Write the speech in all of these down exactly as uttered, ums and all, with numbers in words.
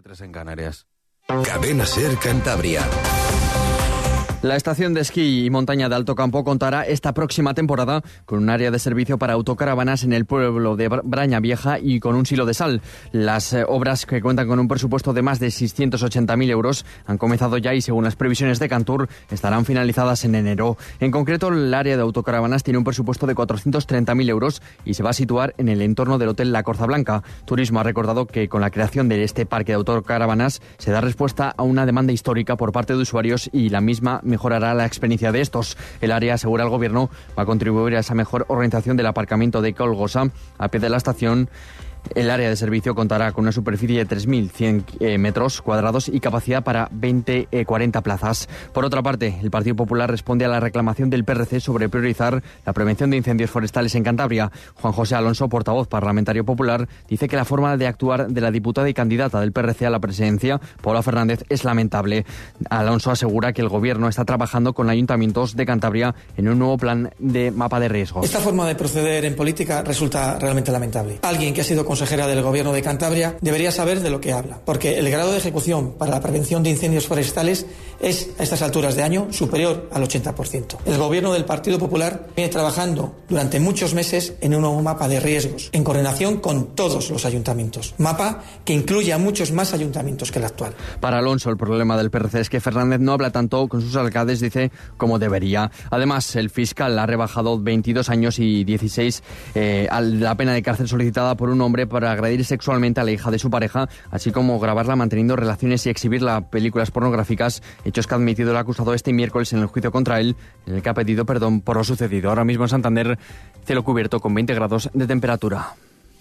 tres en Canarias. Cadena SER Cantabria. La estación de esquí y montaña de Alto Campo contará esta próxima temporada con un área de servicio para autocaravanas en el pueblo de Braña Vieja y con un silo de sal. Las eh, obras, que cuentan con un presupuesto de más de seiscientos ochenta mil euros, han comenzado ya y, según las previsiones de Cantur, estarán finalizadas en enero. En concreto, el área de autocaravanas tiene un presupuesto de cuatrocientos treinta mil euros y se va a situar en el entorno del Hotel La Corza Blanca. Turismo ha recordado que con la creación de este parque de autocaravanas se da respuesta a una demanda histórica por parte de usuarios y la misma mejorará la experiencia de estos. El área, asegura el Gobierno, va a contribuir a esa mejor organización del aparcamiento de Colgosa a pie de la estación. El área de servicio contará con una superficie de tres mil cien eh, metros cuadrados y capacidad para veinte a cuarenta plazas. Por otra parte, el Partido Popular responde a la reclamación del P R C sobre priorizar la prevención de incendios forestales en Cantabria. Juan José Alonso, portavoz parlamentario popular, dice que la forma de actuar de la diputada y candidata del P R C a la presidencia, Paula Fernández, es lamentable. Alonso asegura que el Gobierno está trabajando con ayuntamientos de Cantabria en un nuevo plan de mapa de riesgos. Esta forma de proceder en política resulta realmente lamentable. Alguien que ha sido consejera del Gobierno de Cantabria debería saber de lo que habla, porque el grado de ejecución para la prevención de incendios forestales es, a estas alturas de año, superior al ochenta por ciento. El Gobierno del Partido Popular viene trabajando durante muchos meses en un nuevo mapa de riesgos, en coordinación con todos los ayuntamientos. Mapa que incluye a muchos más ayuntamientos que el actual. Para Alonso, el problema del P R C es que Fernández no habla tanto con sus alcaldes, dice, como debería. Además, el fiscal ha rebajado veintidós años y dieciséis eh, a la pena de cárcel solicitada por un hombre para agredir sexualmente a la hija de su pareja, así como grabarla manteniendo relaciones y exhibirla películas pornográficas, hechos que ha admitido el acusado este miércoles en el juicio contra él, en el que ha pedido perdón por lo sucedido. Ahora mismo en Santander, cielo cubierto con veinte grados de temperatura.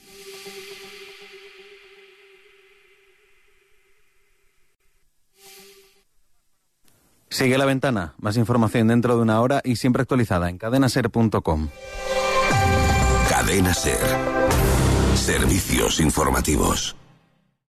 Sigue La Ventana. Más información dentro de una hora y siempre actualizada en cadena ser punto com. Cadena SER. Servicios informativos.